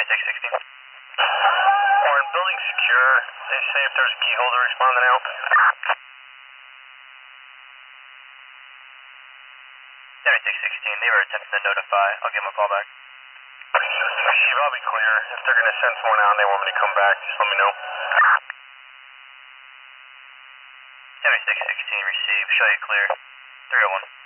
7616. Warren, building secure. They say if there's a key holder responding out. 7616, they were attempting to notify. I'll give them a call back. Chief, I'll be clear. If they're going to send someone out and they want me to come back, just let me know. 7616 received. Show you clear. 301.